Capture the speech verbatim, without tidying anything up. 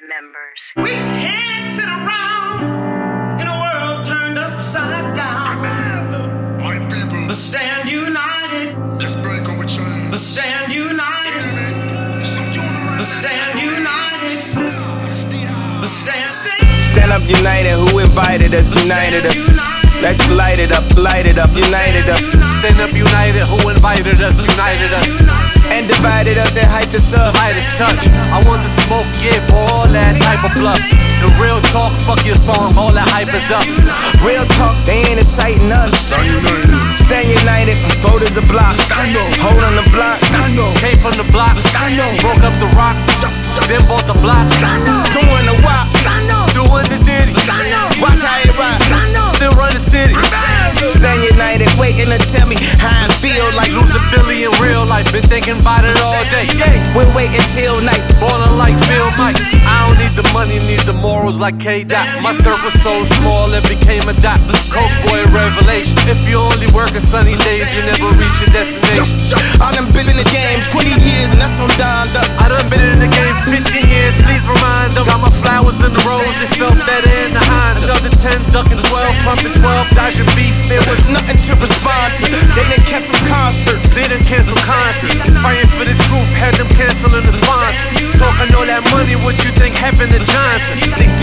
members. We can't sit around in a world turned upside down. My people, But stand united. let's break on with chains. But stand united. But stand united. But stand, stand. Stand up united, who invited us, united us. Let's light it up, light it up, united up. Stand up united, who invited us, united us. And divided us and hyped us up. Midas touch, I want the smoke, yeah, for all that type of bluff. The real talk, fuck your song, all that hype is up. Real talk, they ain't inciting us. Stand united. Stand united, voters a block. Stand up. Hold on the block. Stand up. Came from the block, Stand up. broke up the rock, then bought the block. Stand up. Doing the wop. Stand up. Doing the ditty, Stand up. Watch how it rock. Stand up. still run the city. Stand united, waiting to tell me how I feel like. Losing Billy in real life, been thinking about it all day. We'll wait until night. Ballin' like Phil Mike. I don't need the money, need the morals like K-Dot. My circle's so small, it became a dot. Coke boy revelation. If you only work on sunny days, you never reach your destination. I done been in the game twenty years and that's on Don up. I done been in the game fifteen years, please remind them. Got my flowers in the rose, it felt better in the Honda. Another ten, ducking twelve, pumping twelve, dodging beef. It was Nothing to respond to. They done cancel concerts. They done cancel concerts. Fighting for the truth, had them canceling the sponsors. Talking all that money, what you think happened to Johnson? They